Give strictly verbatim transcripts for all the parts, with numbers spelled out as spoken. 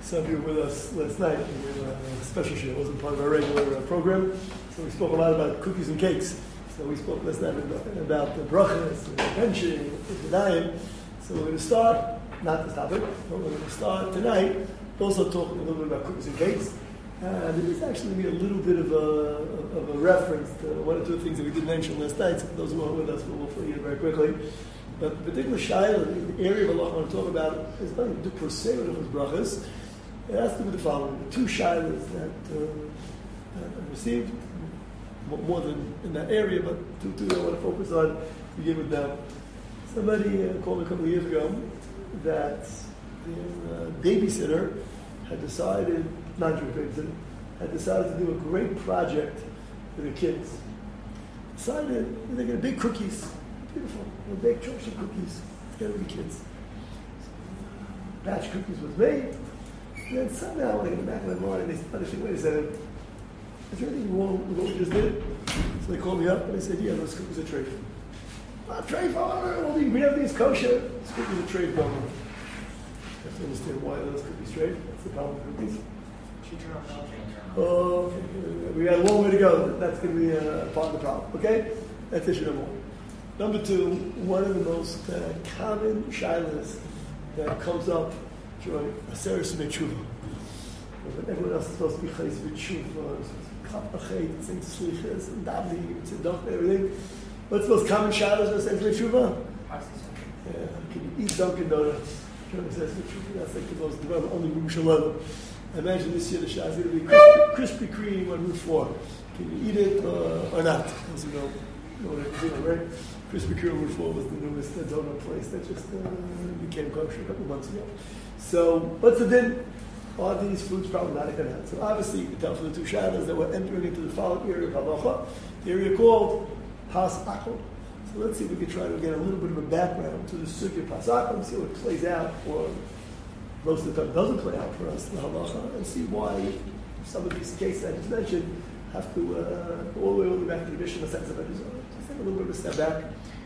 Some of you were with us last night. We were a special show. It wasn't part of our regular uh, program. So we spoke a lot about cookies and cakes. So we spoke last night about, about the brachas, the benching, the dayim. So we're going to start, not this topic, but we're going to start tonight also talking a little bit about cookies and cakes. And it is actually going to be a little bit of a, of a reference to one or two things that we did mention last night. So for those who are with us, we'll hopefully get very quickly. But the particular shayla, the area of Allah I want to talk about is nothing to do per se with those brachas. It has to do with the following. The two shaylas that uh, I received, more than in that area, but two, two I want to focus on to begin with now. Somebody uh, called me a couple of years ago that their uh, babysitter had decided, non-Jewish babysitter, had decided to do a great project for the kids. Decided they're going to bake cookies. Beautiful. They'll bake chocolate cookies together with the kids. So, batch cookies was made. And then somehow, like in the back of my mind, they started to think, wait a second, is there anything wrong with what we just did? So they called me up and they said, yeah, those cookies are treif. Not treif, oh, well, we have these kosher. These cookies are treif, don't we? You have to understand why those cookies treif. That's the problem with cookies. Oh, okay. We got a long way to go. That's going to be a part of the problem. Okay? That's issue number one. Number two, one of the most uh, common shilas that comes up during Aseret Simei Tshuva. When everyone else is supposed to be chayes with tshuva, kapachet, saying slichas, and davening, tzedakah, and everything. What's the most common shilas of Aseret Simei Tshuva? Yeah, can you eat Dunkin' Donuts? During Aseret Simei Tshuva, that's like the most developed, only Yerushalayim. I imagine this year the shah is going to be Krispy Kreme on Route four. Can you eat it uh, or not? Those who know, know what it is, right? Krispy Kreme Route four was the newest uh, donut place that just uh, became kosher a couple of months ago. So, what's the din? Are these foods problematic or not? So obviously, you can tell from the two shadows that we're entering into the following area of halacha, the area called Pas Akum. So let's see if we can try to get a little bit of a background to the sugya of Pas Akum, see how it plays out, or most of the time doesn't play out for us, the halacha, and see why some of these cases I just mentioned have to uh, go all the way, all the way back to the Mishnah, a sense of it. Just take a little bit of a step back.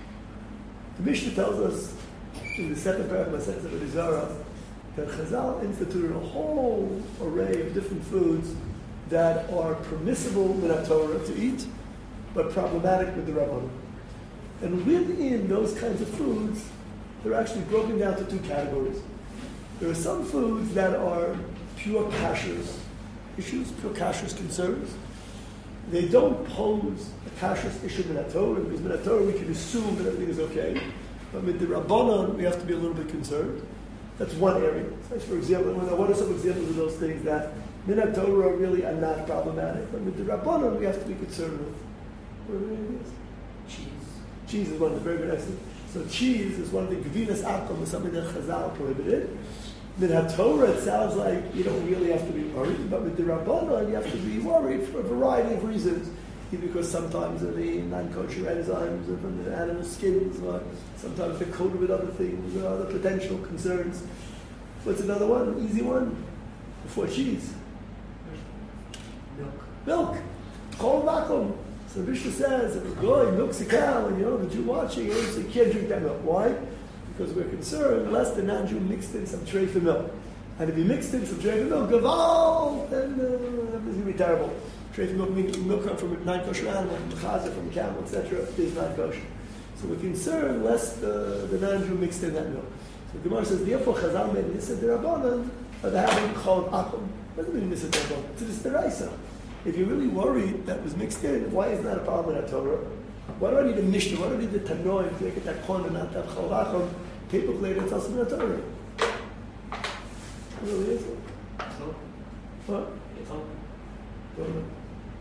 The Mishnah tells us in the second paragraph of Sense of Adizara that Chazal instituted a whole array of different foods that are permissible in our Torah to eat, but problematic with the Rabbanan. And within those kinds of foods, they're actually broken down to two categories. There are some foods that are pure kashrus issues, pure kashrus concerns. They don't pose a kashrus issue in our Torah, because in our Torah we can assume that everything is okay. But with the Rabbanan, we have to be a little bit concerned. That's one area. So for example, what are some examples of those things that Minat Torah really are not problematic? But with the Rabbanan, we have to be concerned with. What are the names? Cheese. Cheese is one of the very good excellent. So cheese is one of the Gvinas Akum, is something that Chazal prohibited. Minat Torah, it sounds like you don't really have to be worried, but with the Rabbanan, you have to be worried for a variety of reasons. Either because sometimes of the non-kosher enzymes or from the animal skins, or sometimes they're coated with other things, or other potential concerns. What's another one? An easy one? Before cheese. Milk. Milk. Chol vacuum. So Mishnah says, if a guy milks a cow, and you know, the Jew watching, you so you can't drink that milk. Why? Because we're concerned, unless the non-Jew mixed in some treif milk. And if he mixed in some treif milk, gaval, then uh, it's going to be terrible. Treif milk means milk comes from a non-kosher animal, from a chazer, from a camel, et cetera. Is not kosher. So we're concerned lest the, the non-Jew mixed in that milk. So the Gemara says, therefore Chazal made Nisa D'Rabbanan, but they haven't called Akum. Doesn't mean Nisa D'Rabbanan. It's just D'Raisa. If you're really worried that was mixed in, why is that a problem in our Torah? Why do I need a Mishnah? Why do I need the Tanoim to make it that corner, not that Chol Akum? People later and tell us in our Torah. It really is. What? Don't know.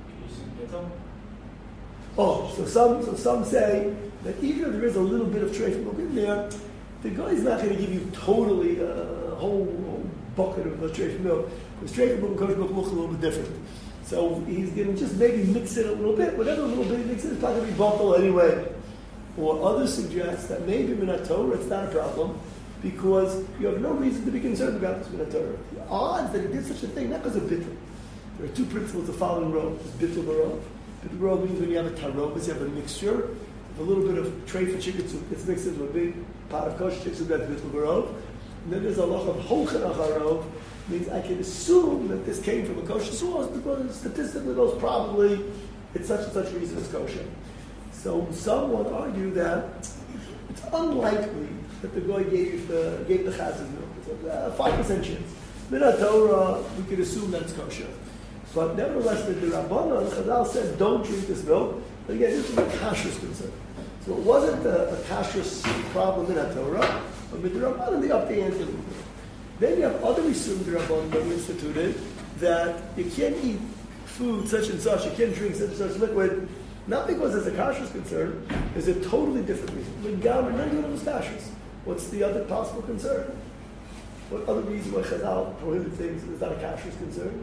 Oh, so some so some say that even if there is a little bit of treif milk in there, the guy is not going to give you totally a whole, whole bucket of treif milk, because treif milk and kosher milk look a little bit different. So he's going to just maybe mix it a little bit. Whatever little bit he mixes, it's not going to be buckle anyway. Or others suggest that maybe Minat Torah it's not a problem, because you have no reason to be concerned about this Minat Torah. The odds that he did such a thing, not because of bittul. There are two principles of following rov. There's bittul barov. Bittul barov means when you have a tarobas, you have a mixture of a little bit of treif and chicken soup. It's mixed into a big pot of kosher chicken soup, that's bittul barov. And then there's a lot of holchan acharov, means I can assume that this came from a kosher source because statistically, most probably, it's such and such reason it's kosher. So some would argue that it's unlikely that the goy gave the gave the chaz's milk. It's a five percent chance. Min Torah, we could assume that it's kosher. But nevertheless, the Rabbanan, Chazal said, don't drink this milk. But again, this is a kashrus concern. So it wasn't a, a kashrus problem in the Torah, but with the Rabbanan, they upped the ante a little bit. Then you have other Yisurim D'Rabbanan that we instituted that you can't eat food such and such, you can't drink such and such liquid, not because there's a kashrus concern, there's a totally different reason. When Gamer, none of them is kashrus. What's the other possible concern? What other reason why Chazal prohibit things is not a kashrus concern?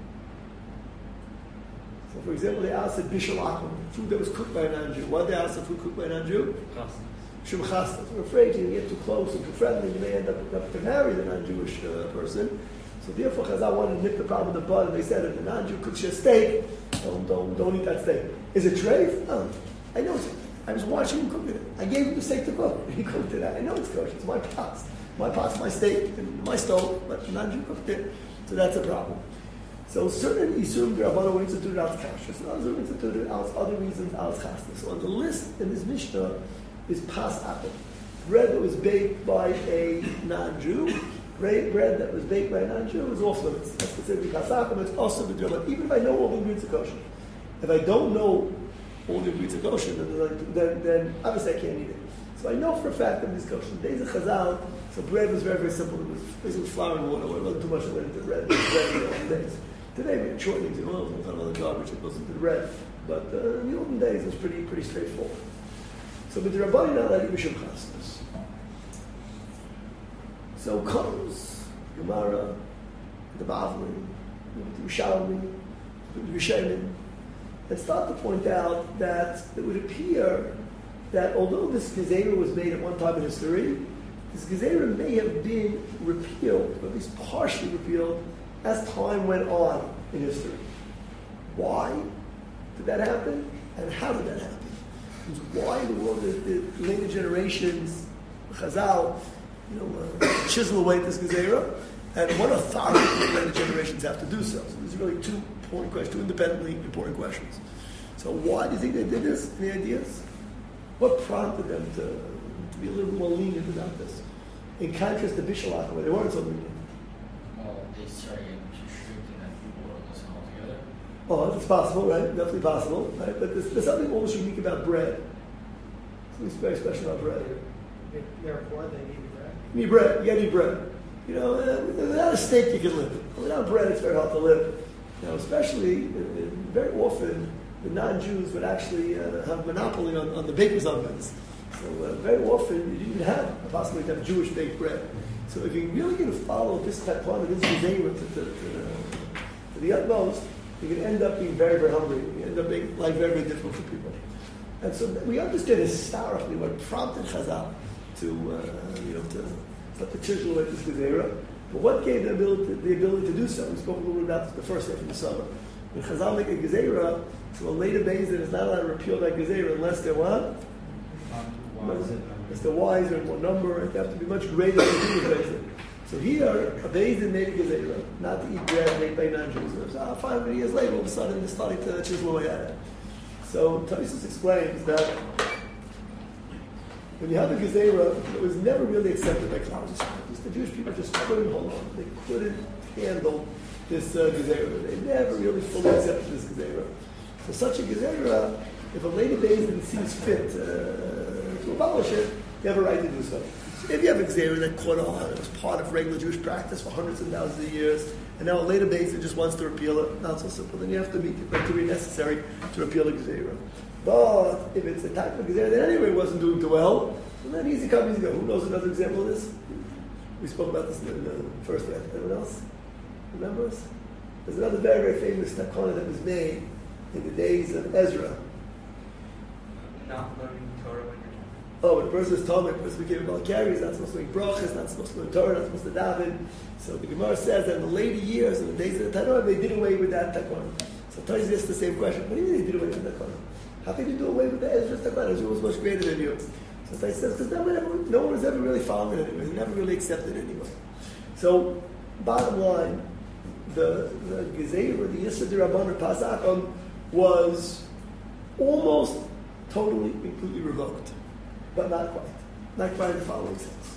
So, for example, they asked at Bishul Akum, food that was cooked by a non-Jew. Why did they ask the food cooked by a non-Jew? Shum chasnas. We're afraid you get too close and too friendly, you may end up, up to marry the non-Jewish uh, person. So therefore, Chazal wanted to nip the problem in the bud, and they said, if the non-Jew cooks you a steak, don't, don't, don't eat that steak. Is it treif? No. I know it's, I was watching him cook it. I gave him the steak to cook. He cooked it. I know it's kosher. It's my pots. My pot's my steak, and my stove, but the non-Jew cooked it. So that's a problem. So certain Yisurim D'Rabbanan were instituted out kashrus, and others were instituted out other reasons out chasnas. So on the list in this Mishnah is pas apple, bread that was baked by a non-Jew. Bread, bread that was baked by a non-Jew is off limits. That's considered pas apple. It's also the D'Rabbanan. Even if I know all the ingredients are kosher, if I don't know all the ingredients are kosher, then, then, then obviously I can't eat it. So I know for a fact that it's kosher. The days of Chazal, so bread was very, very simple. It was basically flour and water. It wasn't too much that went into bread. It was bread in the olden days. Today we had shortenings and oils and kind of other garbage that goes into the bread. But uh, in the olden days it was pretty pretty straightforward. So with the Rabbanan now that Mishum Chasnas. So comes Gemara, the Bavli, the Yerushalmi, the Rishonim, and start to point out that it would appear that although this Gezerah was made at one time in history, this Gezerah may have been repealed, or at least partially repealed, as time went on in history. Why did that happen? And how did that happen? Why in the world did the later generations, Chazal, you know, uh, chisel away at this Gezerah? And what authority did the later generations have to do so? So these are really two important questions, two independently important questions. So why do you think they did this? Any ideas? What prompted them to, to be a little more lenient about this? In contrast to Bishul Akum, where they weren't so lenient. Well, they started getting too strict and then people were listening altogether. Oh, it's possible, right? Definitely possible, right? But there's, there's something almost unique about bread. Something very special about bread. Therefore, they need bread. You need bread. You gotta need bread. You know, uh, without a steak you can live. Without bread, it's very hard to live. You know, especially uh, very often the non-Jews would actually uh, have monopoly on, on the baker's ovens. So uh, very often you didn't have a possibility to have Jewish baked bread. So if you're really going to follow this type of this Gezerah to, to, to, to the utmost, you can end up being very, very hungry. You end up making life very, very difficult for people. And so we understand historically what prompted Chazal to, uh, you know, to start to chisel away this Gezerah. But what gave the ability, the ability to do so? We spoke a little bit about this the first half of the summer. When Chazal make a Gezerah, so a later Beis Din is not allowed to repeal that Gezerah unless they're what? It's the wiser and more number. They have to be much greater than the Beis Din. So here, a Beis Din made a Gezerah, not to eat bread made by non-Jews. So five hundred years later, all of a sudden, they're starting to chisel away at it. So Tosfos explains that when you have a Gezerah, it was never really accepted by Klal Yisrael. The Jewish people just couldn't hold on. They couldn't handle this uh, Gezerah. They never really fully accepted this Gezerah. So such a Gezerah, if a later Beis Din sees fit uh, to abolish it, they have a right to do so. So if you have a Gezerah that caught on, it was part of regular Jewish practice for hundreds and thousands of years, and now a later Beis Din just wants to repeal it, not so simple, then you have to meet the criteria necessary to repeal a Gezerah. But if it's a type of Gezerah that anyway wasn't doing too well, then easy come, easy go. Who knows another example of this? We spoke about this in the first half. Anyone else remember us? There's another very, very famous takana that was made in the days of Ezra. Not learning Torah when you're Oh, when a person is Talmud, a person became a Balkari, he's not supposed to make brachas, not supposed to learn Torah, not supposed to daven. So the Gemara says that in the later years, in the days of the Tanakh, they did away with that takana. So Tosfos asks the same question. What do you mean they did away with that takana? How can you do away with the Ezra's takana? Ezra was much greater than you. So Tosfos says, because no one was ever really following it anyway. They never really accepted it anyway. So bottom line, the the Gezeira, the Yisra D'Rabbanan Pasachim, was almost totally, completely revoked, but not quite. Not quite in the following sense.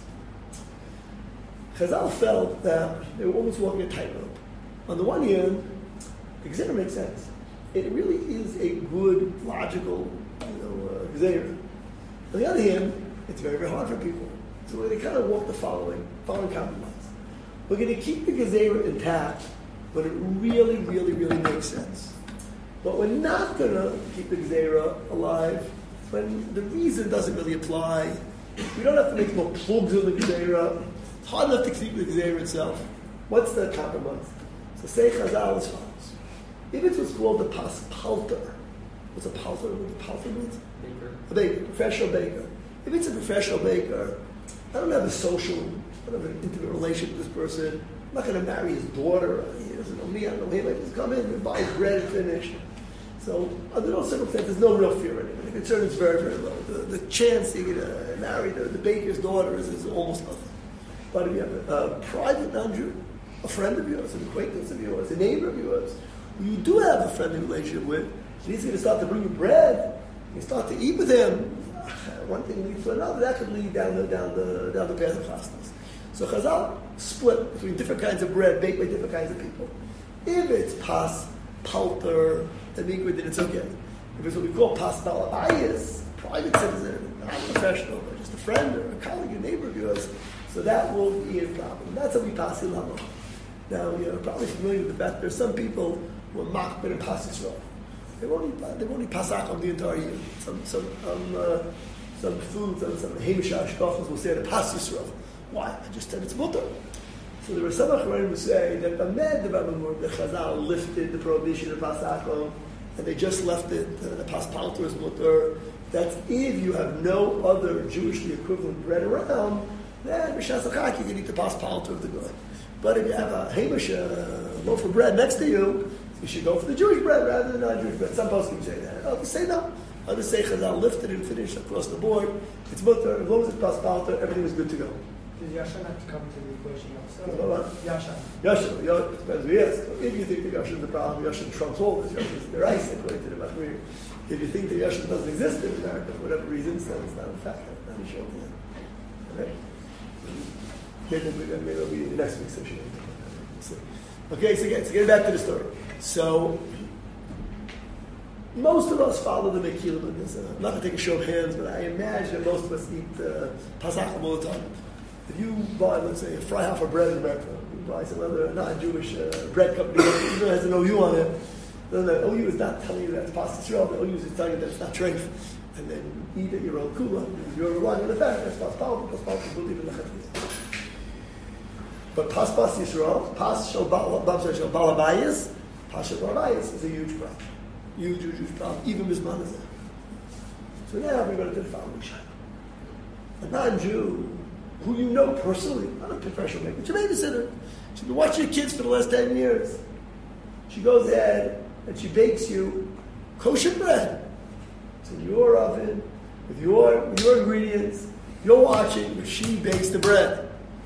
Chazal felt that they were almost walking a tightrope. On the one hand, the Gezeira makes sense. It really is a good, logical, you know, uh, Gezeira. On the other hand, it's very, very hard for people. So they kind of walk the following, following compromise. We're going to keep the Gezeira intact when it really, really, really makes sense. But we're not going to keep the Gezeira alive when the reason doesn't really apply. We don't have to make more plugs on the Gezeira. It's hard enough to keep the Gezeira itself. What's the compromise? So say Chazal as follows. If it's what's called the pas palter, what's a palter? What the palter means? Baker. A baker, professional baker. If it's a professional baker, I don't have a social, I don't have an intimate relationship with this person. I'm not going to marry his daughter. He doesn't know me, I don't know him. I just come in and buy his bread and finish. So under those circumstances, there's no real fear in it. The concern is very, very low. The, the chance you get to marry the, the baker's daughter is, is almost nothing. But if you have a, a private non-Jew, a friend of yours, an acquaintance of yours, a neighbor of yours, who you do have a friendly relationship with, and he's going to start to bring you bread, you start to eat with him, one thing leads to another, that could lead down the, down the, down the path of chasnas. So Chazal split between different kinds of bread baked by different kinds of people. If it's pas, palter, and then it's okay. If it's what we call pas balabayas, private citizen, not a professional, but just a friend or a colleague, a neighbor of yours, so that will be a problem. That's how we pass it along. Now, you're probably familiar with the fact there's some people who are makbid and pas Yisrael. They won't eat, they won't eat pasach on the entire year. Some some um, uh, some foods, some some hamish hashkachas will say the pas Yisrael. Why? I just said it's mutter. So there were some Achronim who say that the med the Chazal lifted the prohibition of pasach and they just left it uh, the pas palter is mutter. That's if you have no other Jewishly equivalent bread around, then b'shas achak you can eat the pas palter of the good. But if you have a hamish uh, loaf of bread next to you, you should go for the Jewish bread rather than non-Jewish bread. Some poskim say that. Others say no. Others say Chazal lifted and finished across the board. It's mutter. As long as it's pas palter, everything is good to go. Does Yashan have to come to the equation also? What? Yashan. Yashin, Yashin, it depends who you ask. If you think that Yashin is the problem, Yashin trumps all this. Yashin is the rice, according to the Machmir. If you think that Yashin doesn't exist in America for whatever reasons, then it's not a factor. Not a show to them. Okay? Maybe, maybe, maybe it'll be the next week's session. We'll see. Okay, so again, so getting back to the story. So, most of us follow the Mekilim in this. Uh, I'm not going to take a show of hands, but I imagine most of us eat uh, pasachim all the time. If you buy, let's say, a Freihofer bread in America, you buy some other non-Jewish uh, bread company, even though it has an O U on it, then the O U is not telling you that it's pas Yisrael, the O U is telling you that it's not treif. And then you eat at your own kula. You're relying on the fact that it's pas palter, pas palter, believe in the chayis. But pas pas Yisrael, pas shel balabayas, pas shel balabayas is a huge problem. Huge, huge, huge problem, even Mizman is there. So now we're going to do the following shayla. A non-Jew, who you know personally, not a professional maker, but your babysitter, she's been watching your kids for the last ten years. She goes ahead and she bakes you kosher bread. It's in your oven, with your, with your ingredients, you're watching, but she bakes the bread.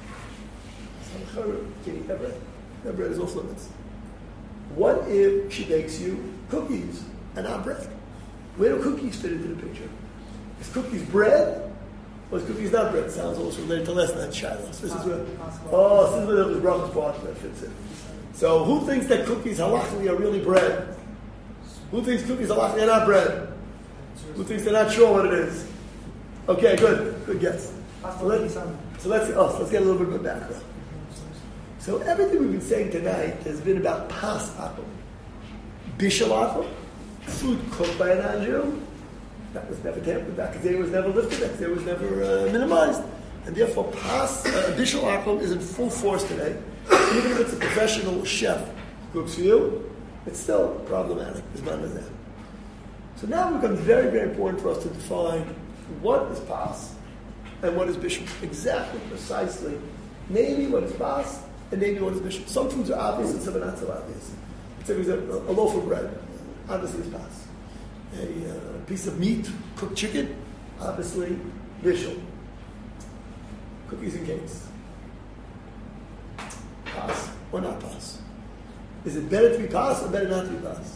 You can't eat that bread. That bread is off limits. What if she bakes you cookies and not bread? Where do cookies fit into the picture? Is cookies bread? Or is cookies not bread? Sounds also related to less than Shiloh. This is where, oh, this is where the brother's part that fits in. So who thinks that cookies halachically are really bread? Who thinks cookies halachically are not bread? Who thinks they're not sure what it is? Okay, good. Good guess. So let's, so let's, oh, so let's get a little bit of background. So everything we've been saying tonight has been about pas apple. Bishul apple, food cooked by a non-Jew. That was never tampered. That Gezerah was never lifted. That Gezerah was never uh, minimized. And therefore, pas, uh, bishul apple is in full force today. Even if it's a professional chef who cooks for you, it's still problematic. As man as that. So now it becomes very, very important for us to define what is pas and what is bishul. Exactly, precisely. Maybe what is pas and maybe what is bishul. Some foods are obvious and some are not so obvious. It's a, a loaf of bread, obviously is pas. A uh, piece of meat, cooked chicken, obviously bishul. Cookies and cakes. Pas. or not pas? Is it better to be pas or better not to be pas?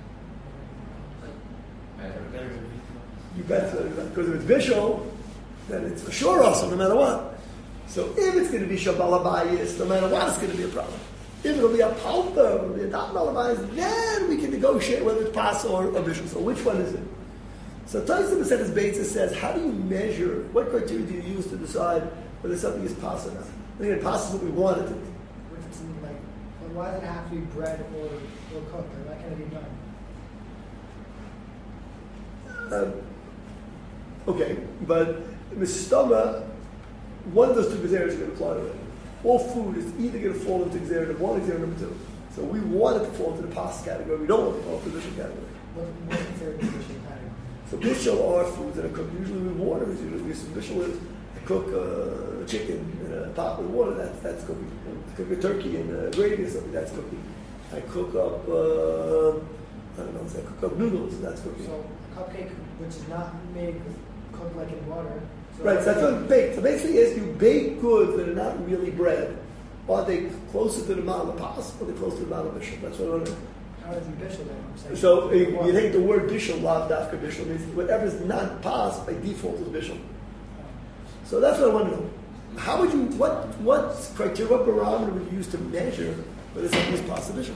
Better, better. You better because if it's bishul, then it's for sure also no matter what. So if it's going to be shabalabayis, no matter what, it's going to be a problem. If it'll be a palta, it'll be a dot malabayis, then we can negotiate whether it's pas or a bishul. So which one is it? So Taisim said his Beitza says, how do you measure, what criteria do you use to decide whether something is pas or not? I think pas is what we want it to be. If it's like, well, why does it have to be bread or, or cooked? Or that can it be done? Um, okay, but Mistama, one of those two Gezeras are going to apply to it. All food is either going to fall into Gezerah number one or Gezerah number two. So we want it to fall into the pas category. We don't want it to fall into the bishul category. What, what's considered the bishul category? So bishul are foods that are cooked usually with water. Usually, some bishul is I cook uh, chicken in a pot with water. That's that's cooking. I cook a turkey in uh, gravy or something. That's cooking. I cook up uh, I don't know. I cook up noodles. That's cooking. So a cupcake, which is not made with, cooked like in water. So Right, so that's what baked. So basically, is you bake goods that are not really bread. Are they closer to the ma'al pas or are they closer to the ma'al bishul? That's what I want to know. how is it bishul then? I'm saying. So you, you take the word bishul, lav dafka bishul, means whatever is not pas by default is bishul. So that's what I want to know. How would you, what what criteria, what barometer would you use to measure whether something is pas or bishul?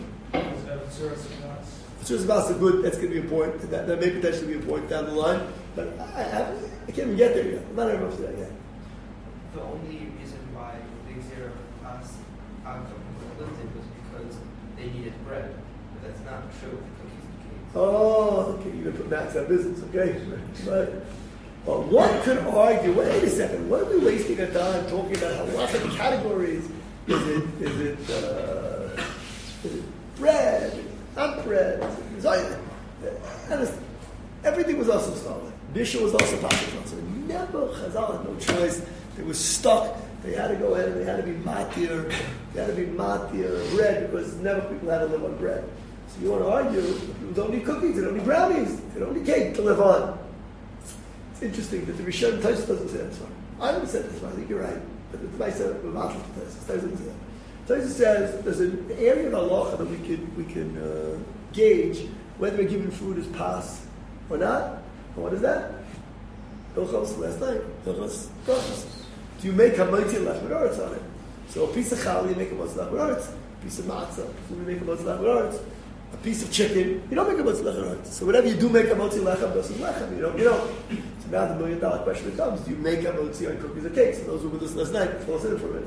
It's just about a good, that's going to be a point, that, that may potentially be a point down the line, but I, I, I can't even get there yet. I'm not even up to that yet. The only reason why the Xera passed out of lifted was because they needed bread. But that's not true with cookies and cakes. Oh, okay, you're going to put Max out of business, okay? But, but one could argue, wait a second, what are we wasting our time talking about how lots of categories? Is it, is it, uh, is it bread? Not bread. Is it, and it's, everything was also solid. Bishul was also possible. So never Chazal had no choice. They were stuck. They had to go ahead and they had to be matir. They had to be matir bread because never people had to live on bread. So you want to argue, people don't need cookies, they don't need brownies, they don't need cake to live on. It's interesting that the Rishon Tosfos doesn't say this one. I haven't said this one, I think you're right. But it's nice that we're not Tosfos doesn't say that. Tosfos says there's an area of halacha that we can we can uh, gauge whether a given food is pas or not. And what is that? Hilchos last night. Hilchos brachos. Do you make hamotzi lech with oretz on it? So a piece of challah you make a hamotzi lech with oretz. A piece of matzah you make a hamotzi lech with oretz. A piece of chicken you don't make a hamotzi lech with oretz. So whatever you do make a hamotzi lechem, this is lechem. You don't. You don't. So now the million dollar question becomes: do you make a hamotzi on cookies or cakes? And those who were with us last night, close in for a minute.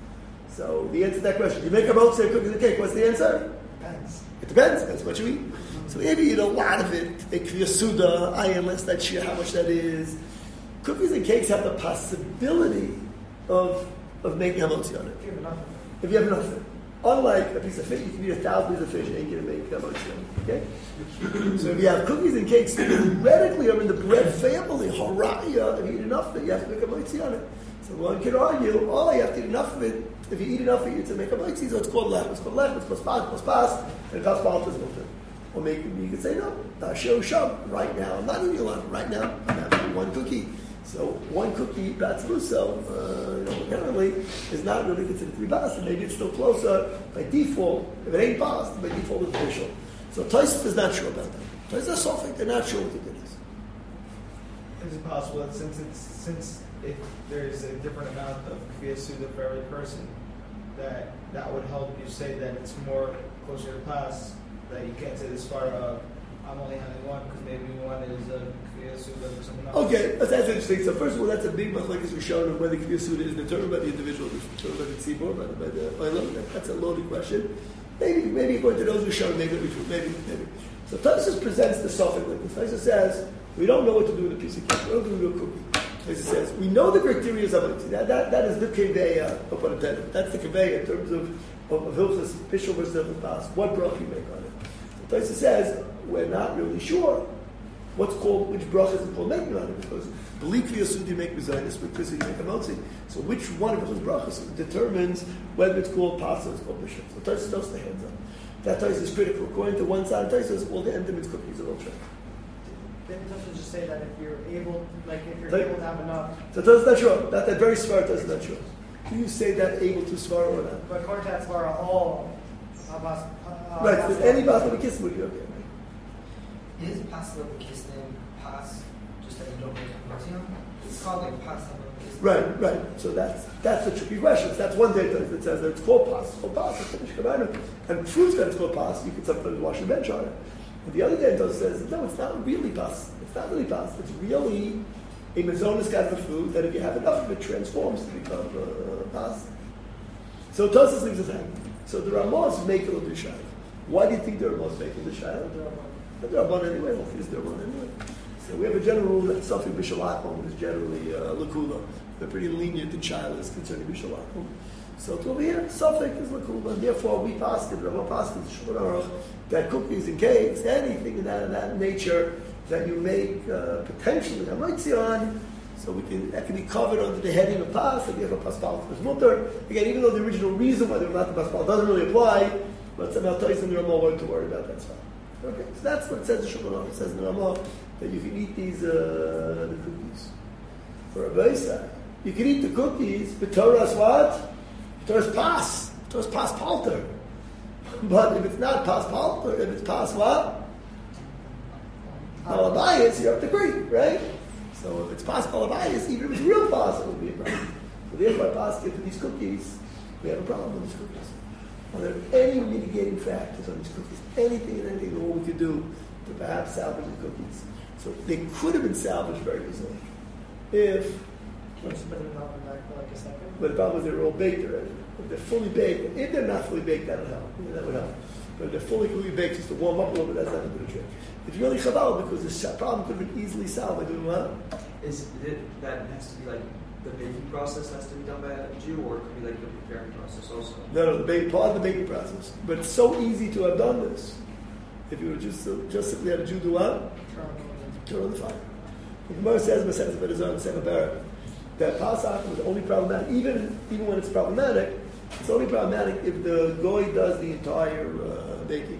So the answer to that question: do you make a hamotzi on cookies or cake? What's the answer? Depends. It depends. Depends what you eat. So maybe you eat a lot of it. Make your suda. I am less that share how much that is. Cookies and cakes have the possibility of of making hamotzi on it. If you have enough. If you have enough of it. Unlike a piece of fish, you can eat a thousand pieces of fish and ain't going to make hamotzi on it. Okay? So if you have cookies and cakes that theoretically are in the bread family, haraya, if you eat enough of it, you have to make hamotzi on it. So one can argue, oh, you have to eat enough of it. If you eat enough of it to make hamotzi, so it's called lechem. It's called lechem. It's called pas, it's pas, and pas pas is nothing. Or maybe you could say, no, Tasho Sham, right now, I'm not eating a lot. Right now, I'm having one cookie. So one cookie, Batzluso, uh, you know, apparently, is not really considered to be bas, and maybe it's still closer by default. If it ain't bas, by default it's bishul. So Tosfos is not sure about that. Tosfos is sophic, they're not sure what it is. Is it possible that since it's since if there's a different amount of kviya suda for every person, that that would help you say that it's more closer to pas? That you can't say this far of, I'm only having one because maybe one is a kviya suda for someone else. Okay, that's, that's interesting. So first of all, that's a big machlekes we're showing of whether kviya suda is determined by the individual, is determined by the tzibur, by the by the olam. That, that's a loaded question. Maybe maybe according to those who show, maybe maybe maybe. So Tosfos presents the sophic like this. Tosfos says we don't know what to do with a piece of cake. We don't do with a cookie. Tosfos says we know the criteria of it. That that that is the keveya, no pun intended. That's the keveya in terms of of, of hilchos bishul versus hilchos pas. What bracha you make on it. Tosfos says we're not really sure what's called, which bracha is called making on it, because believe yasud you make mezainis, because you make a motzi. So which one of those brachas determines whether it's called pas or it's called bishul. So Tosfos knows the hands up. That Tosfos is critical. According to one side of Tosfos, all the endemits cookies are all true. Didn't Tosfos just say that if you're able, like if you're Like- able to have enough, So Tosfos not sure. That that very smart Tosfos not sure. do you say that able to svara or not? But according to that svara, all Abbas. Uh, Right, Abbas- so any basla b'kisnim would be okay, right? Is pasta kisnem pass just that you don't make a It's called like pasta kisnem. Right, right. So that's that's a tricky question. So that's one day that says that it's called pas, it's called pas, it's finished kabbalah, and proves that it's called pas. You can sometimes wash your bench on it. And the other day it says no, it's not really pas. It's not really pas. It's really a mazonis kind of food that if you have enough of it transforms to become uh, pas. So Tosfos leaves us hanging. So the Ramahs make a little bit shy. Why do you think the Ramahs make a little shy? The Ramah anyway. Hopefully it's the Ramah anyway. So we have a general rule that something b'shalakum is generally uh, lakula. They're pretty lenient in shilas concerning b'shalakum. So to over here, something is lakula, and therefore we pass it. Ramah passes Shulchan Aruch that cookies and cakes, anything in that, in that nature that you make uh, potentially a mitzion, so we can that can be covered under the heading of pas. If you have a paspal for mutter, again, even though the original reason why they're not the paspal doesn't really apply, but somehow Tyson and Ramah weren't to worry about that stuff. Okay, so that's what it says in Shulchan Aruch. It says in Ramah that you can eat these uh, the cookies. For Rabbi Yisrael, you can eat the cookies, but Torah's what? Torah's pas. Torah's pas palter. But if it's not pas palter, if it's pas what? Palabayas, you have to agree, right? So if it's pas palabayas, even if it's real pas, it would be a problem. So therefore, pas for these cookies, we have a problem with these cookies. Are there any mitigating factors on these cookies? Anything and anything that what we could do to perhaps salvage the cookies? So they could have been salvaged very easily if, Can you just put them in the oven back for like a second? but the problem is they're all baked already. If they're fully baked, if they're not fully baked, that would help. Yeah, that would help. But if they're fully, fully baked, just to warm up a little bit, that's not a good trick. It's really chabal because the problem could have been easily solved by doing what? Is it that has to be like the baking process has to be done by a Jew, or it could be like the preparing process also? No, no, the bake, part of the baking process. But it's so easy to have done this. If you would just uh, just simply had a Jew do what? Turn on the oven. Turn on the fire. The Gemara says in the sense of it is on the second parak that Pasach was only problematic, even even when it's problematic, it's only problematic if the goy does the entire uh, baking.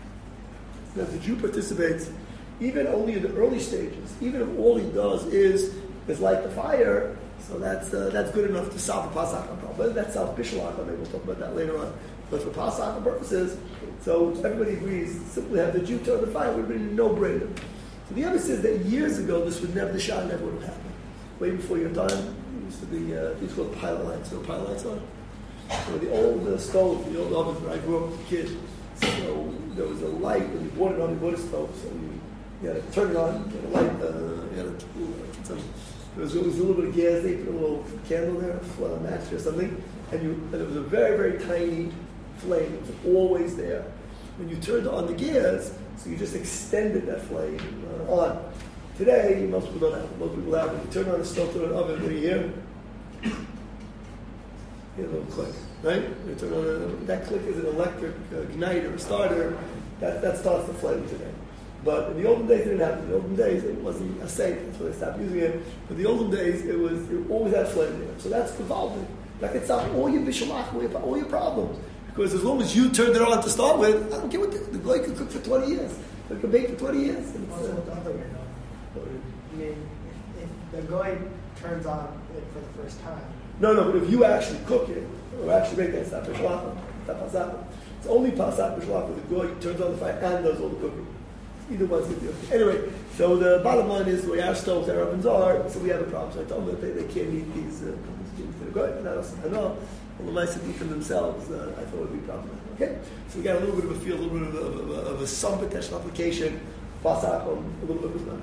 Now, if the Jew participates, even only in the early stages, even if all he does is is light the fire, so that's uh, that's good enough to solve the Pasach problem. But that's solve Bishalach, maybe we'll talk about that later on. But for Pasach purposes, so everybody agrees, simply have the Jew turn the fire, would be no brainer. So the other says that years ago, this would never, the shah never would have happened. Way before your time, it used to be, uh, these called pilot lights. You know pilot lights on? So the old uh, stove, the old ovens where I grew up as a kid, so there was a light, when you bought it on, you bought a stove, so you, you had to turn it on, you had a light, uh, you had to, uh, some, there was always a little bit of gas, they put a little candle there, a match or something, and you, and it was a very, very tiny flame, it was always there. When you turned on the gas, so you just extended that flame uh, on. Today, most people don't have it. Most people have it. You turn on a stove, turn on an oven, what do you hear? You hear a little click, right? You turn on a, that click is an electric uh, igniter, starter. That, that starts the flame today. But in the olden days, it didn't happen. In the olden days, it wasn't a safe. That's why they stopped using it. But in the olden days, it was it always had flame there. So that's involved. That can solve all your bishalach, all your, all your problems. Because as long as you turned it on to start with, I don't care what the, the guy could cook for twenty years. They could bake for twenty years. And it's, Also, uh, with the other way, though. I mean, if, if the guy turns on it for the first time, no, no, but if you actually cook it, or actually make that, it's not bishalach, it's not pasach. It's only pasach bishalach where the guy turns on the fire and does all the cooking. Either one's going to do it. Anyway, so the bottom line is the way our stoves, our ovens are, so we have a problem. So I told them that they, they can't eat these uh, things to the guy. And I also, I know. Well, the mice eat them themselves, uh, I thought it would be problematic. Okay? So we got a little bit of a feel, a little bit of, a, of, a, of a, some potential application. Pasach, a little bit of not.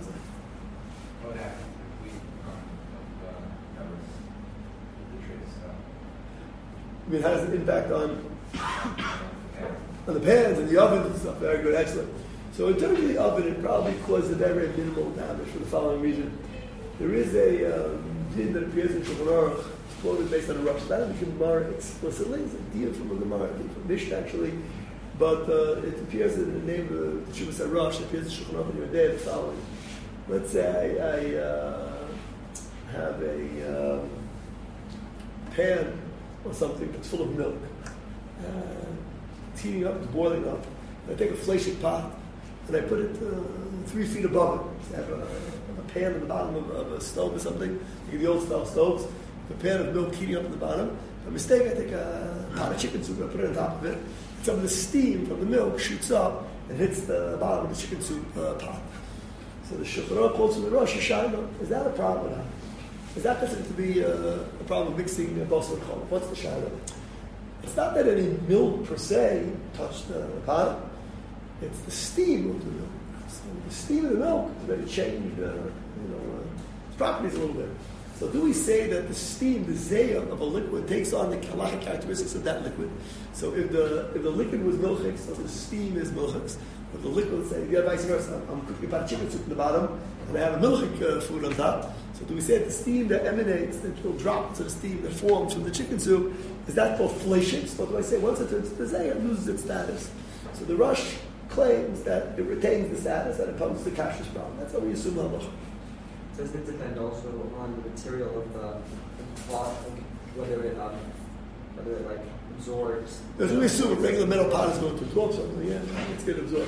What happens if we um, uh, never the trace stuff? I mean, how does it impact on, on the pans and the ovens and stuff? Very good, excellent. So in terms of the oven, it probably causes a very, very minimal damage for the following reason. There is a um, din that appears in Shulchan Aruch, quoted based on a Rosh Hashanah, the Gemara explicitly. It's a deal from a Gemara, a deal from Mishnah actually, but uh, it appears in the name of the Teshuvas HaRosh, it appears in Shulchan Aruch on your day, the following. Let's say I, I uh, have a um, pan or something that's full of milk. Uh, it's heating up, it's boiling up. I take a fleshik pot and I put it uh, three feet above it. I have a, a pan in the bottom of, of a stove or something, like the old style stoves. A pan of milk heating up in the bottom, By mistake, I take a pot of chicken soup, I put it on top of it. Some of the steam from the milk shoots up and hits the bottom of the chicken soup uh, pot. So the Shulchan Aruch quotes from the Rosh Hashanah. Is that a problem or not? Is that considered to be uh, a problem of mixing uh, basar and cholov? What's the shadow? It's not that any milk per se touched the pot. It's the steam of the milk. So the steam of the milk is going to change uh, you know, uh, its properties a little bit. So do we say that the steam, the zayah of a liquid, takes on the halachic characteristics of that liquid? So if the if the liquid was milchik, so the steam is milchik. If the liquid, say, if you have vice versa, I'm cooking a pot of chicken soup in the bottom, and I have a milchik uh, food on top. So do we say that the steam that emanates, that will drop into the steam that forms from the chicken soup, is that called fleshik? So do I say once it turns to the zayah, it loses its status? So the Rosh claims that it retains the status and it poses the kashrus problem. That's how we assume halacha. Does it depend also on the material of the, the pot, whether it um, whether it like absorbs? Because we assume a regular metal pot is going to absorb something, yeah, it's going to absorb.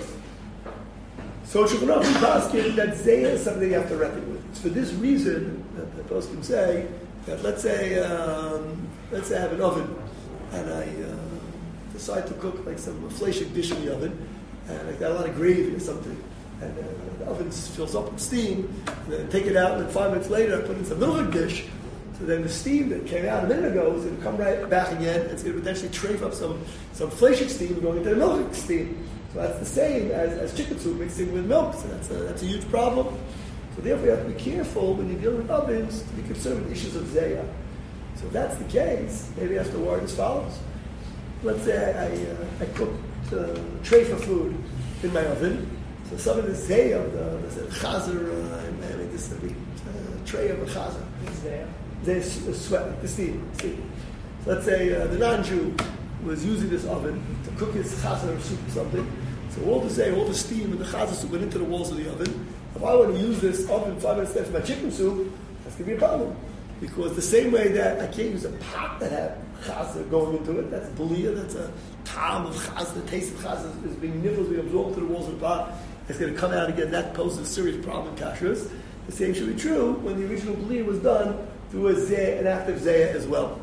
So Shulchan Aruch poskim that zayah is something you have to reckon with. It's for this reason that the poskim say that let's say um, let's say I have an oven and I uh, decide to cook like some fleshik dish in the oven and I got a lot of gravy or something. And uh, the oven fills up with steam, and then take it out, and then five minutes later, I put in some milk dish. So then the steam that came out a minute ago is going to come right back again, and it's going to potentially trafe up some, some fleshik steam going into the milk steam. So that's the same as, as chicken soup mixing with milk. So that's a, that's a huge problem. So therefore, you have to be careful when you're dealing with ovens to be concerned with issues of zayah. So if that's the case, maybe you have to word as follows. Let's say I, I, uh, I cook uh, tray for food in my oven. So some of the zayah of the, the chazer, uh, I mean, this is a big uh, tray of a chazer. Zayah. Zayah sweat, like the steam. steam. So let's say uh, the non-Jew was using this oven to cook his chazer soup or something. So all the zayah, all the steam and the chazer soup went into the walls of the oven. If I want to use this oven five minutes later for my chicken soup, that's going to be a problem. Because the same way that I can't use a pot that had chazer going into it, that's belia, that's a tam of chazer, the taste of chazer is being nibbled, being absorbed to the walls of the pot. It's going to come out again. That poses a serious problem in kashrus. The same should be true when the original belia was done through a zayah, an active zayah as well.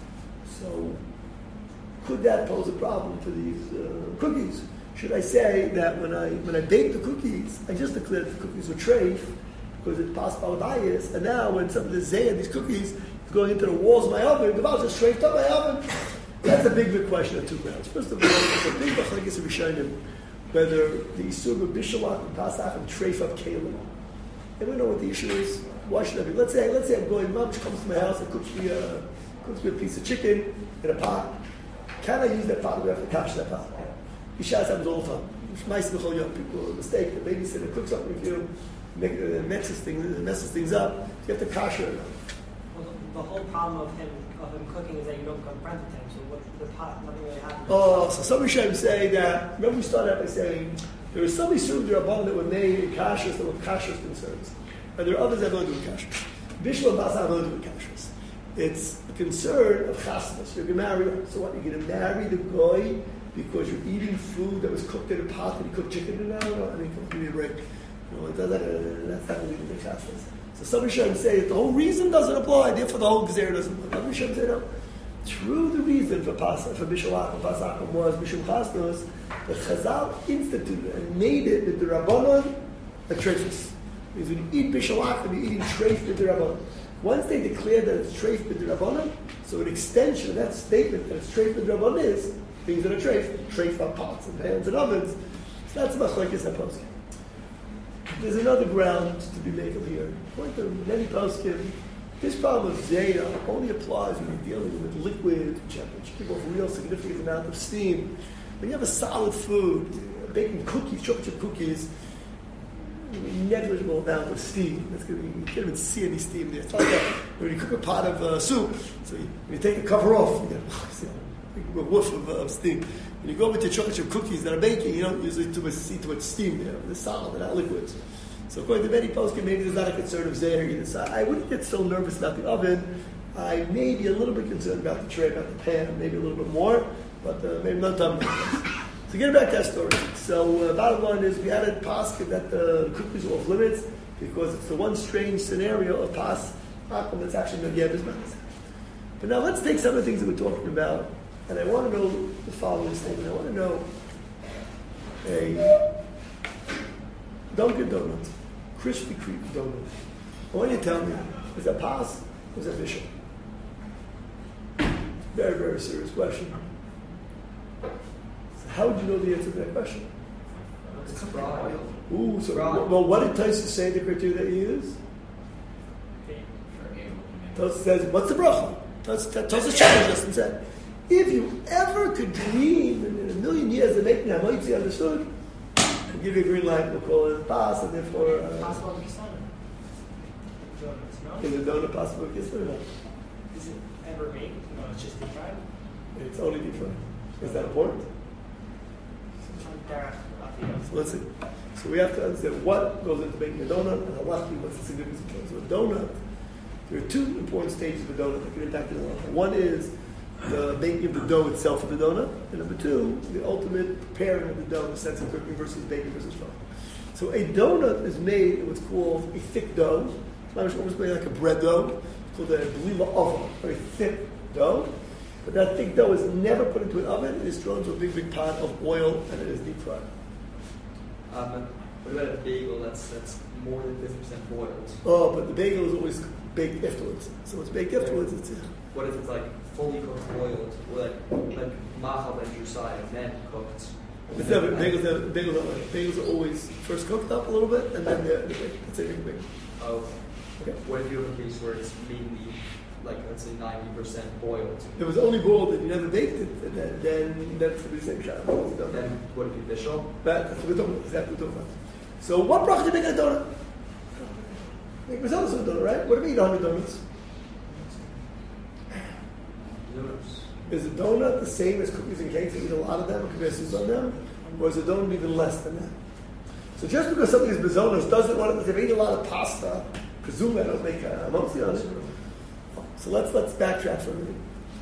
So, could that pose a problem for these uh, cookies? Should I say that when I when I bake the cookies, I just declared that the cookies were treif because it's possible bias, and now when some of the zayah, these cookies, is going into the walls of my oven, the valve just treifed up my oven. That's a big, big question on two grounds. First of all, it's a big machlekes of Rishonim whether the Isur of Bishalach and Pasach and treif up kelim. Anyone know what the issue is? Why should I be? Let's say, let's say I'm going, Mom comes to my house and cooks me a, cooks me a piece of chicken in a pot. Can I use that pot or do I have to catch that pot? Isha happens all the time. People mistake. The babysitter cooks up with you, make, uh, messes things, messes things up. You have to kasher it. Well, the, the whole problem of him of him cooking is that you don't confront with him. So what's the pot? Nothing really happens. Oh, so some Rishonim say that. Remember, we started out by saying there are some Isurim D'Rabbanan that were made in kashrus that were kashrus concerns, and there are others that don't do kashrus. Bishul and Basar don't do kashrus. It's a concern of chasnas. You're going to marry. So what? You're going to marry the goy because you're eating food that was cooked in a pot and you cooked chicken in it? I mean, give me a break. You know, it doesn't, that's not really the chasnas. So some Rishonim say that the whole reason doesn't apply, therefore the whole Gezerah doesn't apply. Other Rishonim say no. True, the reason for Pasach, for Bishalach and Pasach was Mishum Chasnos, the Chazal instituted and made it with the Rabbanon a treifus. Means when you eat Bishalach, you're eating treif with the Rabbanon. Once they declare that it's treif with the Rabbanon, so an extension of that statement that it's treif with the Rabbanon is things that are treif, treif on pots and pans and ovens. So that's machlekes haposkim. There's another ground to be made of here. According to many poskim, this problem of zayah only applies when you're dealing with liquid, which give off a real significant amount of steam. When you have a solid food, baking cookies, chocolate chip cookies, negligible amount of steam. That's going to be, you can't even see any steam there. It's like that when you cook a pot of uh, soup, so you, when you take the cover off, you get a whiff of, uh, of steam. When you go with your chocolate chip cookies that are baking, you don't usually too much, see too much steam there. They're solid, they're not liquids. So according to many poskim, maybe there's not a concern of zayah either side. I wouldn't get so nervous about the oven. I may be a little bit concerned about the tray, about the pan, maybe a little bit more, but uh, maybe not done. So getting back to that story. So uh, bottom line is we had a poskim that uh, the cookies were off limits because it's the one strange scenario of pas hakum that's actually going to get his But now let's take some of the things that we're talking about, and I want to know the following statement. I want to know a Dunkin' Donuts, Krispy Kreme donut. I want you to tell me, is that pass or is that bishul? Very, very serious question. So how would you know the answer to that question? It's fried. Ooh, so Right. well, what did Tyson say the criteria that he used? Tosa says, what's the bracha? Tosa challenged us and said, if you ever could dream in a million years of making Hamaitzi understood, we'll give you a green light, we'll call it pass, and therefore... Uh, Possible to be son. is it donut possible to kiss or not? Is it ever made? No, it's just deep fried. It's only deep fried. Is that important? Sometimes they're not the So let's see. So we have to understand what goes into making a donut and halachically what's the significance of it. So a donut, there are two important stages of a donut that can impact the halacha. One is the making of the dough itself of the donut, and number two, the ultimate preparing of the dough in the sense of cooking versus baking versus frying. So a donut is made in what's called a thick dough. It's almost made like a bread dough. It's called a belila oven, very thick dough. But that thick dough is never put into an oven. It is thrown into a big, big pot of oil, and it is deep fried. Um, what about a bagel that's that's more than fifty percent boiled? Oh, but the bagel is always baked afterwards. So it's baked afterwards. It's, uh, What if it's like fully cooked boiled, or like like machal and side and then cooked? it's never, bagels, never, bagels, are, bagels are always first cooked up a little bit, and then they're, they're baked. That's a big bagel. Oh, Okay. what if you have a case where it's mainly like let's say ninety percent boiled? If it was only boiled and you never baked it, then, then that's the same shot. Then would it be bishul? But that's what we're talking about. Exactly what we're talking about. So what bracha do you make a donut? Make results of a donut, right? What do you eat one hundred donuts? Noodles. Is a donut the same as cookies and cakes? You eat a lot of them, cookies on them? Or is a donut even less than that? So just because something is bezonos doesn't want to, if they eat a lot of pasta, presume I don't make a motzi on it. So let's let's backtrack for a minute.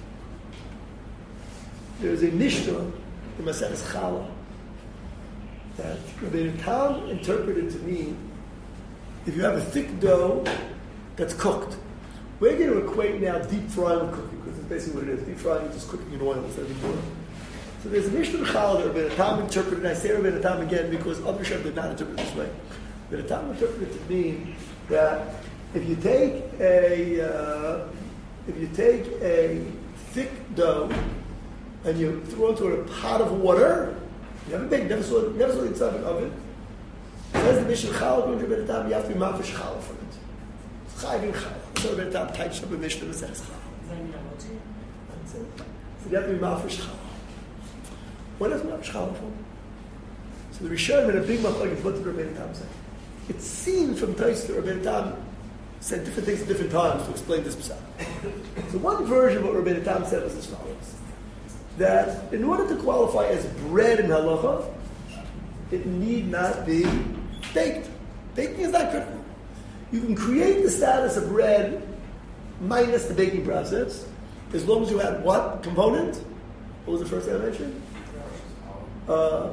There's a Mishnah in Maseches Challah that Rabbi Tam interpreted to mean if you have a thick dough that's cooked, we're going to equate now deep frying with cooking because it's basically what it is. Deep frying is just cooking in oil instead of deep oil. So there's a Mishnah in Challah that Rabbi Tam interpreted, and I say Rabbi Tam again because other Shem did not interpret it this way. Rabbi Tam interpreted it to mean that if you take a uh, if you take a thick dough and you throw it into a pot of water, you haven't baked, never saw, never saw the inside of an oven. Says the Mishnah Challah, going to Rabbi Tam, you have to be mafish challah for it. It's chayvin challah. So Rabbi Tam types up a Mishnah that says challah. So you have to be mafish challah. What does mafish challah for? So the Rishonim in a big machlokes, what did Rabbi Tam say? It seems from Tais that Rabbi Tam said different things at different times to explain this psak. So one version of what Rabbi Tam said was as follows: that in order to qualify as bread in halacha, it need not be baked. Baking is not critical. You can create the status of bread minus the baking process, as long as you add what component? What was the first thing I mentioned? Uh,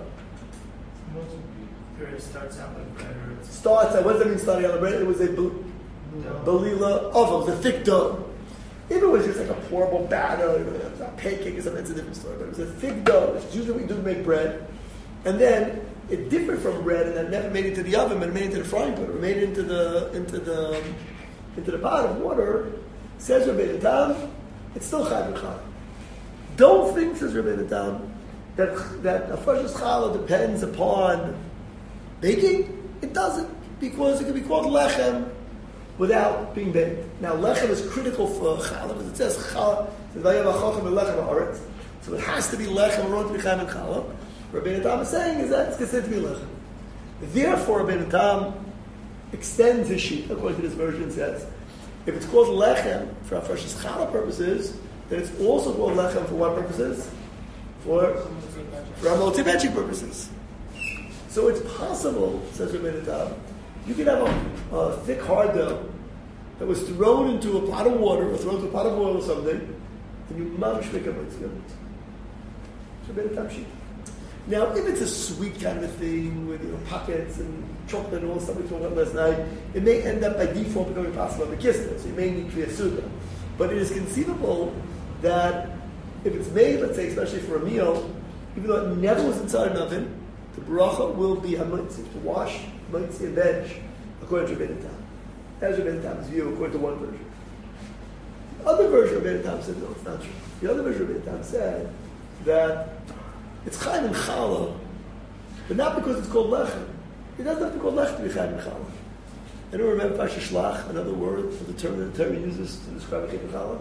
It starts out like bread or it's starts out, what does that mean starting on the bread? It was a bel- belila oven, it was a thick dough. If it was just like a pourable batter, you know, a pancake or something, it's a different story. But it was a thick dough, which is usually what we do to make bread. And then it differed from bread, and it never made it to the oven, but it made it into the frying pan. It made it into the into the into the pot of water. Says Rabbi Tam, it's still chayv v'chal. Don't think, says Rabbi Tam, that that a freshest challah depends upon baking. It doesn't, because it can be called lechem without being baked. Now, lechem is critical for challah, because it says challah, it says vayav ha'chochem v'lechem ha'aretz. So it has to be lechem in order to be chayv and challah. Rabbi Tam is saying is that it's considered to be lechem. Therefore, Rabbi Tam extends his sheet, according to this version, says, if it's called lechem for freshest challah purposes, then it's also called lechem for what purposes? For for multi-benching purposes. So it's possible, says Rabbi Tam, you could have a, a thick hard dough that was thrown into a pot of water or thrown into a pot of oil or something, and you mamish make a mitzvah. It's Rabbi Tam sheet. Now, if it's a sweet kind of a thing with, you know, pockets and chocolate and all the stuff we talked about last night, it may end up by default becoming possible to kiss it. So you may need kriyas suda. But it is conceivable that if it's made, let's say, especially for a meal, even though it never was inside an oven, the bracha will be hamitzi, to wash mitzi and veg, according to Rebbeinu Tam. That's Rebbeinu Tam's view, according to one version. The other version of Rebbeinu Tam said, no, it's not true. The other version of Rebbeinu Tam said that it's chayim and challah, but not because it's called lechem. It doesn't have to be called lechem to be chayim and challah. I don't remember Pasha Shlach, another word for the term that the term uses to describe chayim and challah.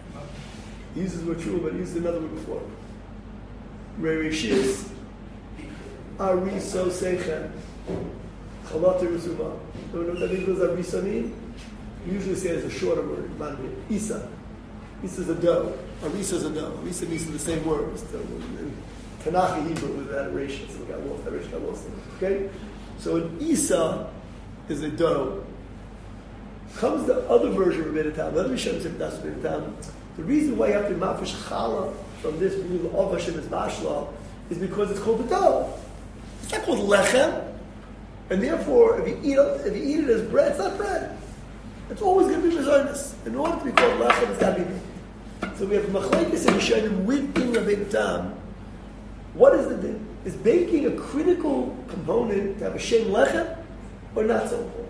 He uses the word true, but he uses another word before. Rerishis, Ariso Sechem, Chalata Rizuma. You know what that means? What does Ariso mean? We usually say it's a shorter word. Isa. Isa is a dough. Arisa is a dough. Arisa means the same word. It's the, in Tanakh Hebrew with that ratio. So we got lost. That ratio got lost. Okay? So an Isa is a dough. Comes the other version of Rebbeinu Tam. Let me show you that's Rebbeinu Tam. The reason why you have to mafish challah from this rule of Hashem is mashla is because it's called a dough. It's not called lechem, and therefore, if you eat it, if you eat it as bread, it's not bread. It's always going to be mezainis. In order to be called lechem, it's got to be made. So we have machlekes and yishanim within Rebbeinu Tam. What is the din? Is baking a critical component to have a shem lechem, or not so important?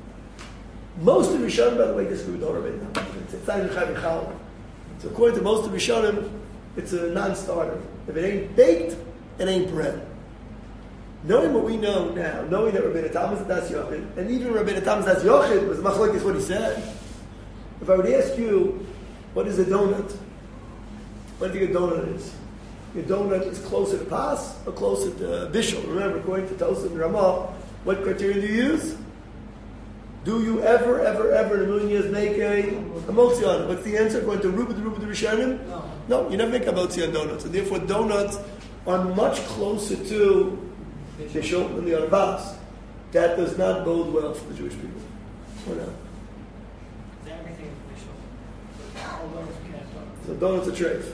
Most of Rishonim, by the way, disagree with the Rebbeinu Tam. It's not even chayv challah. So according to most of Rishonim, it's a non-starter. If it ain't baked, it ain't bread. Knowing what we know now, knowing that Rebbeinu Tam is a Das Yochid, and even Rebbeinu Tam is Das Yochid, was machlokes what he said. If I would ask you, what is a donut? What do you think a donut is? Your donut is closer to Pas or closer to Bishul? Remember, according to Tosaf and Ramah, what criteria do you use? Do you ever, ever, ever in a million years make a, a motzi on it? What's the answer? Going to Ruba, the Ruba, the Rishonim? No. No, you never make a motzi on donuts. And therefore donuts are much closer to Bishul than the other Bas. That does not bode well for the Jewish people. Or not? Everything is Bishul. All donuts we can't talk. So donuts are treif.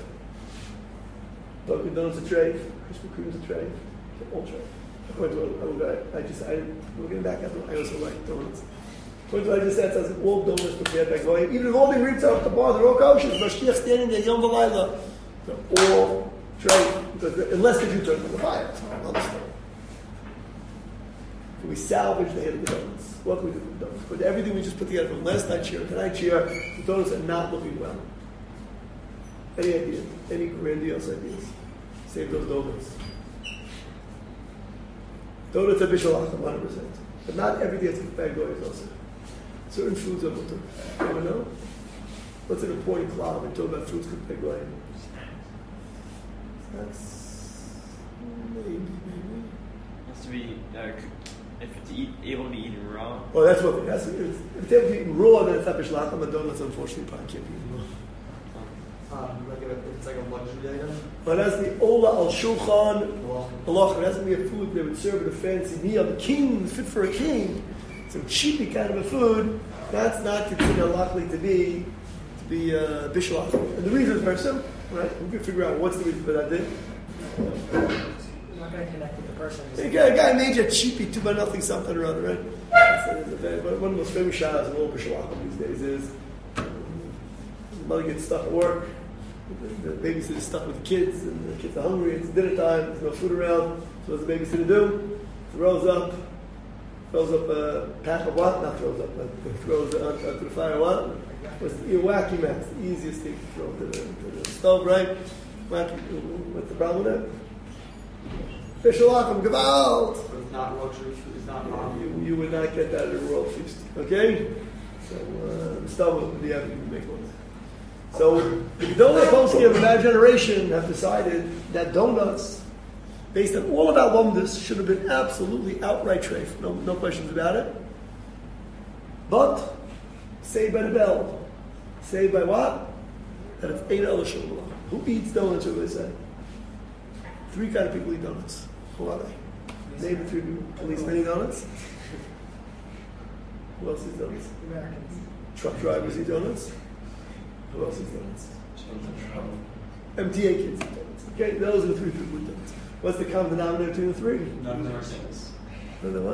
Dunkin' Donuts are treif. Krispy Kreme's a treif. All treif. According to what I, I just, I, we're getting back up. I also like donuts. According to what I just said, it says all donuts prepared by Goyim. Even if all the ingredients are at the bar, they're all kosher. Mashgiach standing there, Yom V'Layla. They're all treif. Because unless the Jew turns on the fire. It's not another story. Can we salvage the head of the donuts? What can we do with the donuts? But everything we just put together from last night's year, tonight's year, the donuts are not looking well. Any ideas? Any grandiose ideas? Save those donuts. Donuts are bishul acham, one hundred percent. But not everything that's bad goy is also. Certain foods are mutter. You ever know? What's an important cloud when we talk about foods cooked by goy? That's maybe, maybe. It has to be, uh, if it's eat, able to be eaten raw. Oh, that's what it has to be. If it's able to be eaten raw, then it's not bishul acham. But donuts, unfortunately, probably can't be eaten raw. Um, like a, it's like a luxury item. But as the Ola al Shulchan, Allah, it has to be a food they would serve at a fancy meal. The king, fit for a king. Some cheapy kind of a food. That's not considered likely to be to be uh, bishul acham. And the reason is very simple, right? We can figure out what's the reason for that thing. You're not going to connect with the person. A guy, a guy made you a cheapy two by nothing something or other, right? That's, that's very, one of the most famous shahs in all bishul acham these days is the mother gets stuck at work. The babysitter's stuck with the kids, and the kids are hungry. It's dinner time. There's no food around. So what's the babysitter do? Throws up, throws up a pack of what? Not throws up, but throws it onto, onto the fire. What? What's the wacky mess? The easiest thing to throw to the, to the stove, right? Wacky. What's the problem with that? Bishul acham, gewalt. It's not luxury food. It's not wrong. You, you would not get that at a royal feast. Okay? So, uh, stove would be having to make one. So, the Gedolei Poskim of that generation have decided that donuts, based on all of our lumdus, should have been absolutely outright treif. No, no questions about it. But, saved by the bell. Saved by what? That it's Ein El Shulchan. Who eats donuts, what do they say? Three kind of people eat donuts. Who are they? Name the three people. Police many donuts? Who else eats donuts? Americans. Truck drivers eat donuts? Who else eats donuts? M T A kids eat donuts. Okay, those are the three people who eat donuts. What's the common denominator between the three? None of them are saints. None of what?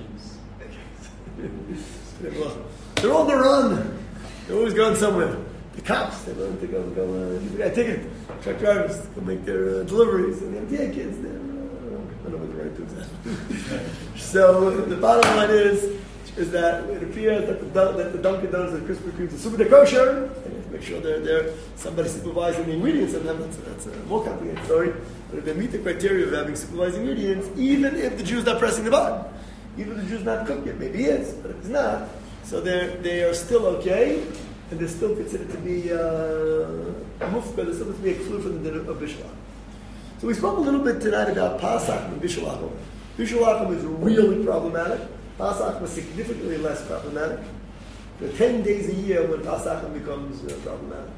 Kings. They're on the run. They're always going somewhere. the cops, they learn to go, go uh, give the guy a ticket. Truck drivers go make their uh, deliveries, and the M T A kids, they're, uh, I don't know what the right to exactly. So the bottom line is, is that it appears that the, Dun- that the Dunkin' Donuts and Krispy Kremes are super kosher, and you have to make sure they're there, somebody supervising the ingredients of them. That's, that's a more complicated story. But if they meet the criteria of having supervised ingredients, even if the Jew's not pressing the button, even if the Jew's not cooking it, maybe he is, but if he's not, so they're they are still okay, and they're still considered to be uh, mufka, they're still considered to be excluded from the din of Bishul Achim. So we spoke a little bit tonight about Pasach and Bishul Achim. Bishul Achim is really problematic. Pasach was significantly less problematic. There are ten days a year when Pasach becomes uh, problematic.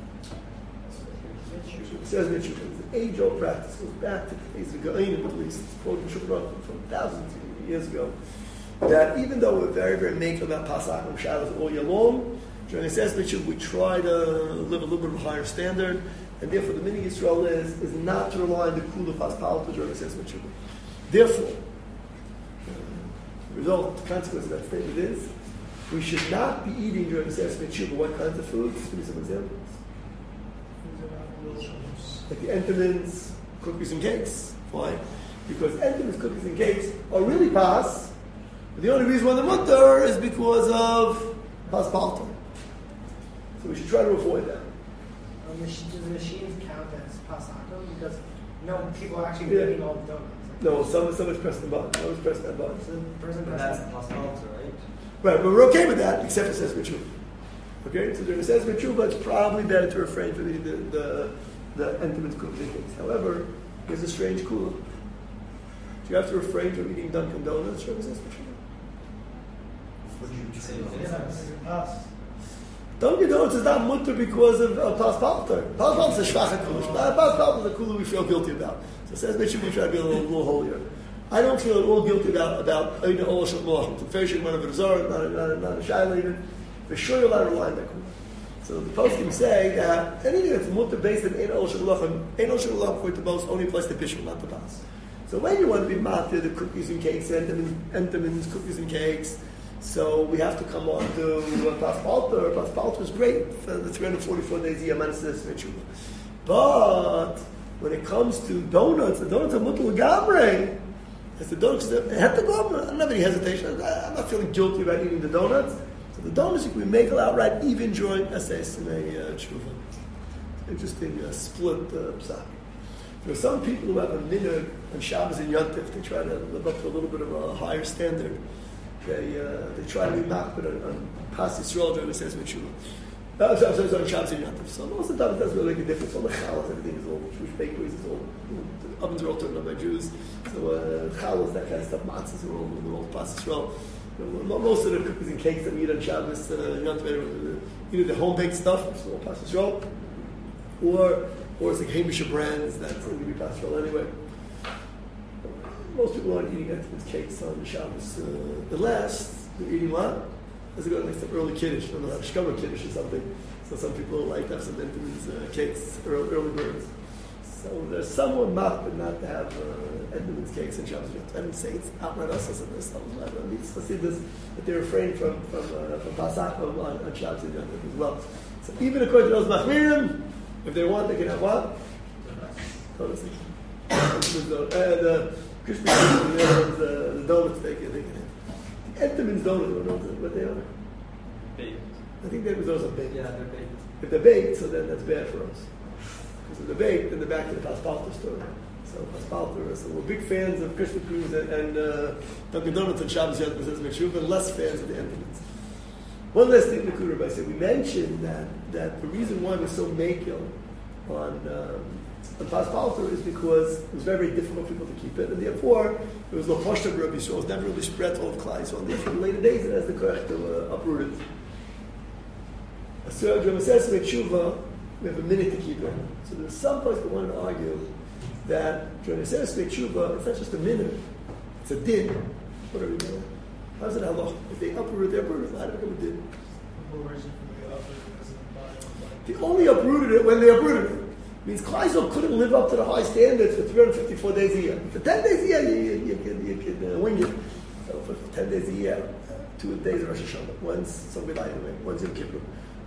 It says Mitchell, it's an age-old practice. It goes back to the days of Gaon, at least. It's quoted in Shulchan from thousands of years ago. That even though we're very, very making about Pasach and Shabbos all year long, during the Sess Mitchell, we try to live a little bit of a higher standard, and therefore the minhag Yisrael is, is not to rely on the Kula Paspalta during the Sess Mitchell. Therefore, the result, the consequence of that statement is, we should not be eating during the Seder Mitzvah what kinds of foods? Give me some examples. Like the Entenmann's cookies and cakes. Why? Because Entenmann's cookies and cakes are really pas, but the only reason why they're mutter is because of pas palter. So we should try to avoid that. Um, the, sh- do the machines count as pasachim? Because no people are actually Yeah. eating all the donuts. No, some, someone's pressing the button. Someone's pressing that button. So the person But pressing that's possibility, right? Right, but we're okay with that, except for says Mitzvah. Okay, so during the says Mitzvah, it's probably better to refrain from eating the the, the Entenmann's cookies and cakes. However, there's a strange kula. Do you have to refrain from eating Dunkin' Donuts during the says Mitzvah? Dunkin' Donuts is not mutter because of uh, pas palter. Pas palter is a shvachet kula. Pas palter is a kula we feel guilty about. So says Mitzvah, we try to be a little, little holier. I don't feel at all guilty about about Eina Ola Shel Malachim. To fishing one of the Zor, not a, not a, not a Shaila even. For sure, you're allowed to rely on that kula. So the poskim say that anything that's mutter based on Eina Ola Shel Malachim, Eina Ola Shel Malachim for the most only applies to bishul, not to pas. So when you want to be matir the cookies and cakes, Entenmann's cookies and cakes, so we have to come on to uh, pas palter. Pas palter is great for the three hundred forty-four days a year, manisas v'tshuva. But when it comes to donuts, the donuts are mutter l'gamrei. It's the donuts that have to go. I don't have any hesitation. I'm not feeling guilty about eating the donuts. So the donuts we make it outright even during Asay Sinei uh, Tshuva. Interesting uh, split uh, psak. There are some people who have a minhag on Shabbos and Yontif. They try to live up to a little bit of a higher standard. They uh, they try to be makbid on, on Pas Yisrael during Asay Sinei Tshuva. Uh, so, so, so on Shabbos and Yontif. So most of the time it doesn't really make a difference. All the chalas, everything is all Jewish bakeries. Is all the ovens are all turned on by Jews. So uh, chalas, that kind of stuff, matzahs are all they're all Pas Yisrael. You know, most of the cookies and cakes that we eat on Shabbos, uh, Yontif, either the home baked stuff, which is all Pas Yisrael, or or it's like Hamish brands that's going to be Pas Yisrael anyway. Most people aren't eating Entenmann's cakes on Shabbos. Uh, unless they're eating what? As they go like some early kiddush, I don't know, Shkama kiddush or something. So some people like to have some Entenmann's uh, cakes, early, early birds. So there's someone mocked but not to have uh, Entenmann's cakes in Shabbos. I didn't say it's outright us or something. So I see this, that they refrain from from uh, from Pasach on, on Shabbos and Yontif as well. So even according to those machmirim, if they want, they can have what? Donuts. Uh, the Krispy Kreme, the, the donuts they can, they can have. The Entenmann's donuts, I don't know what they are. Baked. I think they, those are baked. Yeah, they're baked. If they're baked, so then that's bad for us. Because if they're baked, then they're back to the Paspalter story. So Paspalter, so we're big fans of Krispy Kreme and, and uh, Dunkin' Donuts and Shabbos Yad B'Zez but less fans of the Entenmann's. One last thing, the Kuder, I said, we mentioned that, that the reason why we're so makil on um, on Paspalter is because it was very, very difficult for people to keep it, and therefore it was Loposhta Rabbi Yisrael. It was never really spread to all of Klai. So in the later days, it has the correct to uh, uproot it. So when it says to make tshuva, we have a minute to keep it. So there's some place that wanted to argue that when it says to make tshuva, it's not just a minute, it's a din. Whatever you know. How's it halach? If they uproot it, they uproot it. How do they become a din? They only uprooted it when they uprooted it. It means Kleisel couldn't live up to the high standards for three hundred fifty-four days a year. For ten days a year, you, you, you can, you can uh, wing it. So for ten days a year, uh, two days of Rosh Hashanah, one's Tzom G'day, one's Yom Kippur,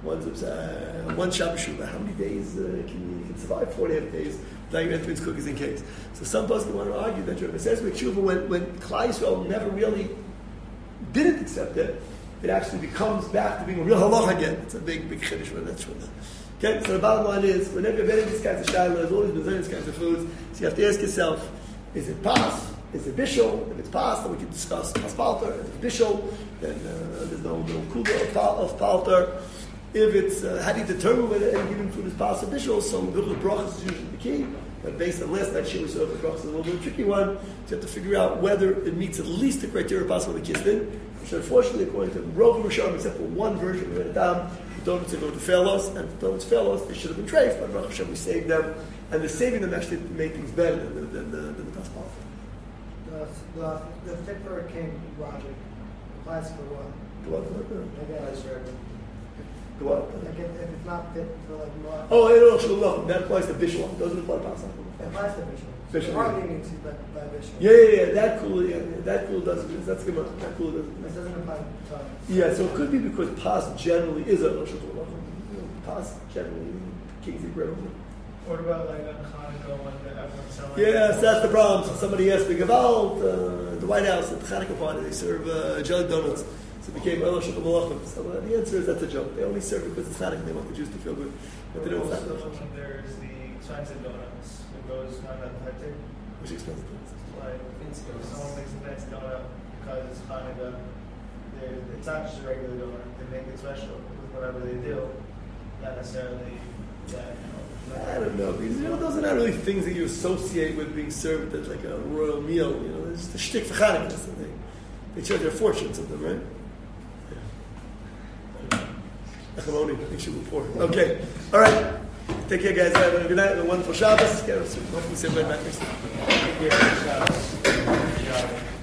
One's uh, one Shabbos Shuvah. How many days uh, can you can survive? Four and a half days without even entering cookies in case. So some poskim want to argue that it says with Shuvah when when Klal Yisrael never really didn't accept it, it actually becomes back to being a real halach again. It's a big big chiddush when that's true. Okay, so the bottom line is whenever you're betting these kinds of shayla, there's always been these kinds of foods. So you have to ask yourself: is it pas? Is it bishul? If it's pas, then we can discuss pas palter. If it's bishul, then uh, there's no no kula of, pal, of palter. If it's, uh, how do you determine whether any given food is pas or bishul? So the brachas is usually the key. But based on last night's shiur, so the brachas is a little bit of a tricky one. So you have to figure out whether it meets at least the criteria possible of the kistin. Which unfortunately, according to Rov Rishonim, except for one version of the Adam, the donuts are going to fail us, and if the donuts fail us, they should have been treif, but Baruch Hashem, we saved them. And the saving them actually made things better than the, than the, than the pas palter. The, the, the fitber came logic. Applies for what? Go on, go on. Like, uh, Go on. like if, if it's not fit for like more. Oh, I don't know. That applies to bishul. It doesn't apply to pas palter. It applies to Bishop. Bishop, Hardly yeah. even see by, by Bishop. Yeah, yeah, yeah. That cool. Yeah, yeah. That cool doesn't. That's good. That cool doesn't. This doesn't apply to. Yeah, so it could be because pas generally is a rosh hashanah. Pas generally kings eat bread. What about like on Hanukkah when the everyone's selling? Yes, that's the problem. So somebody asked me about uh, the White House at the Hanukkah party. They serve uh, jelly donuts. So it became rosh hashanah. So uh, the answer is that's a joke. They only serve it because it's Hanukkah. They want the Jews to feel good. But they don't. Also, It's not rosh hashanah. there's the expensive donuts. It goes not that hectic. Which expensive things? Like someone makes a fancy donut because it's Hanukkah. They're- It's not just a regular donut. They make it special with whatever they do. Not necessarily that. You know, I don't know, because you know, those are not really things that you associate with being served at like a royal meal. You know, it's the shtick for Hanukkah. So they, they charge their fortunes of them, right? Yeah. Achamoni, I think she will pour. Okay, all right. Take care, guys. Have a good night and a wonderful Shabbos. Hopefully, see you right back next time. yeah,